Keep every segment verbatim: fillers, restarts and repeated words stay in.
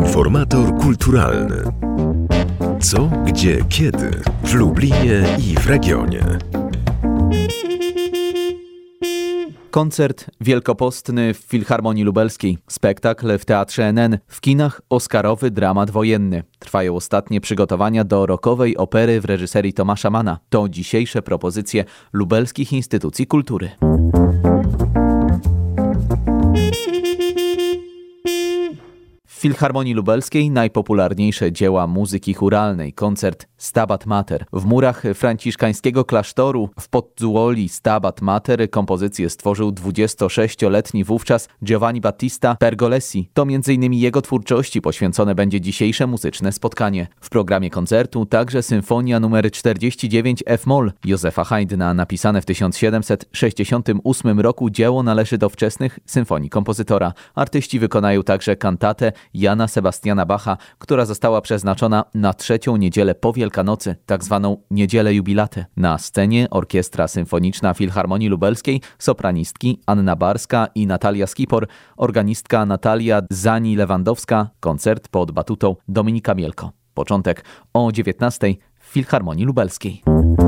Informator kulturalny. Co, gdzie, kiedy w Lublinie i w regionie. Koncert wielkopostny w Filharmonii Lubelskiej, spektakl w Teatrze N N, w kinach oscarowy dramat wojenny. Trwają ostatnie przygotowania do rockowej opery w reżyserii Tomasza Manna. To dzisiejsze propozycje lubelskich instytucji kultury. W Filharmonii Lubelskiej najpopularniejsze dzieła muzyki chóralnej, koncert Stabat Mater. W murach franciszkańskiego klasztoru w Pozzuoli Stabat Mater kompozycję stworzył dwudziestosześcioletni wówczas Giovanni Battista Pergolesi. To między innymi jego twórczości poświęcone będzie dzisiejsze muzyczne spotkanie. W programie koncertu także symfonia nr czterdzieści dziewięć F-moll Józefa Haydna. Napisane w tysiąc siedemset sześćdziesiątym ósmym roku dzieło należy do wczesnych symfonii kompozytora. Artyści wykonają także kantatę Jana Sebastiana Bacha, która została przeznaczona na trzecią niedzielę po Wielkanocy, tak zwaną Niedzielę Jubilatę. Na scenie Orkiestra Symfoniczna Filharmonii Lubelskiej, sopranistki Anna Barska i Natalia Skipor, organistka Natalia Zani-Lewandowska, koncert pod batutą Dominika Mielko. Początek o dziewiętnastej w Filharmonii Lubelskiej.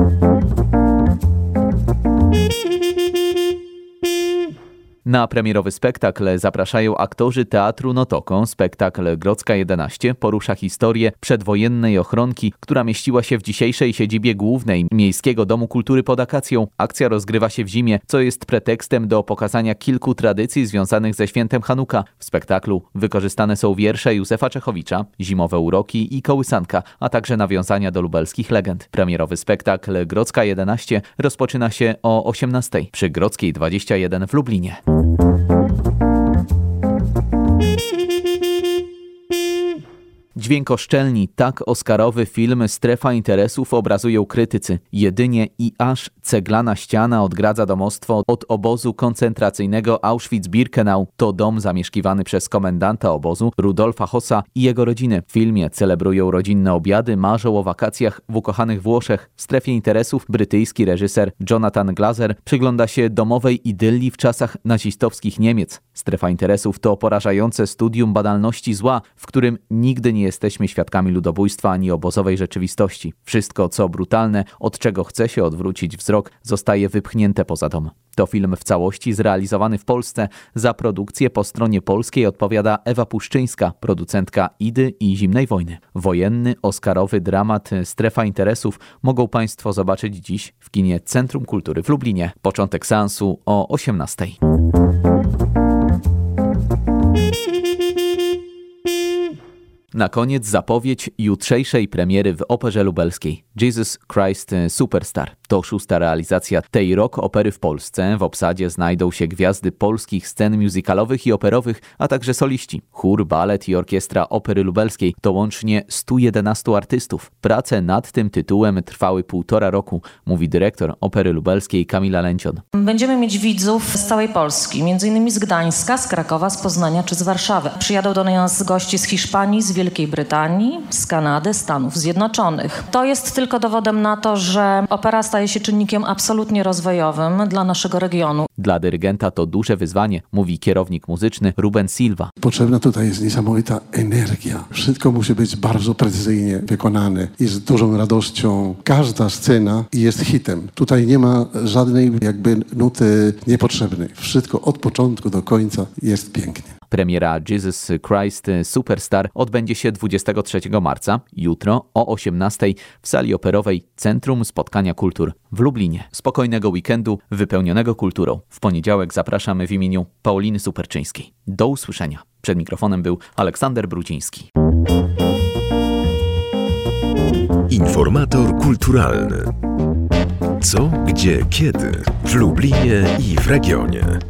Na premierowy spektakl zapraszają aktorzy Teatru Notoko. Spektakl Grodzka jedenaście porusza historię przedwojennej ochronki, która mieściła się w dzisiejszej siedzibie głównej Miejskiego Domu Kultury pod Akacją. Akcja rozgrywa się w zimie, co jest pretekstem do pokazania kilku tradycji związanych ze świętem Chanuka. W spektaklu wykorzystane są wiersze Józefa Czechowicza, Zimowe uroki i Kołysanka, a także nawiązania do lubelskich legend. Premierowy spektakl Grodzka jedenaście rozpoczyna się o osiemnastej przy Grodzkiej dwadzieścia jeden w Lublinie. Dźwiękoszczelni, tak oscarowy film Strefa interesów obrazują krytycy. Jedynie i aż ceglana ściana odgradza domostwo od obozu koncentracyjnego Auschwitz-Birkenau. To dom zamieszkiwany przez komendanta obozu Rudolfa Hossa i jego rodziny. W filmie celebrują rodzinne obiady, marzą o wakacjach w ukochanych Włoszech. W strefie interesów brytyjski reżyser Jonathan Glazer przygląda się domowej idylii w czasach nazistowskich Niemiec. Strefa interesów to porażające studium banalności zła, w którym nigdy nie jesteśmy świadkami ludobójstwa ani obozowej rzeczywistości. Wszystko, co brutalne, od czego chce się odwrócić wzrok, zostaje wypchnięte poza dom. To film w całości zrealizowany w Polsce. Za produkcję po stronie polskiej odpowiada Ewa Puszczyńska, producentka Idy i Zimnej Wojny. Wojenny, oscarowy dramat Strefa interesów mogą Państwo zobaczyć dziś w kinie Centrum Kultury w Lublinie. Początek seansu o osiemnastej. Na koniec zapowiedź jutrzejszej premiery w Operze Lubelskiej. Jesus Christ Superstar. To szósta realizacja tej rock opery w Polsce. W obsadzie znajdą się gwiazdy polskich scen musicalowych i operowych, a także soliści. Chór, balet i orkiestra Opery Lubelskiej to łącznie stu jedenastu artystów. Prace nad tym tytułem trwały półtora roku, mówi dyrektor Opery Lubelskiej Kamila Lęcion. Będziemy mieć widzów z całej Polski, między innymi z Gdańska, z Krakowa, z Poznania czy z Warszawy. Przyjadą do nas goście z Hiszpanii, z Wielkiej Brytanii, z Kanady, Stanów Zjednoczonych. To jest tylko dowodem na to, że opera staje się czynnikiem absolutnie rozwojowym dla naszego regionu. Dla dyrygenta to duże wyzwanie, mówi kierownik muzyczny Ruben Silva. Potrzebna tutaj jest niesamowita energia. Wszystko musi być bardzo precyzyjnie wykonane i z dużą radością. Każda scena jest hitem. Tutaj nie ma żadnej jakby nuty niepotrzebnej. Wszystko od początku do końca jest pięknie. Premiera Jesus Christ Superstar odbędzie się dwudziestego trzeciego marca, jutro o osiemnastej w sali operowej Centrum Spotkania Kultur w Lublinie. Spokojnego weekendu wypełnionego kulturą. W poniedziałek zapraszamy w imieniu Pauliny Superczyńskiej. Do usłyszenia. Przed mikrofonem był Aleksander Brudziński. Informator kulturalny. Co, gdzie, kiedy w Lublinie i w regionie.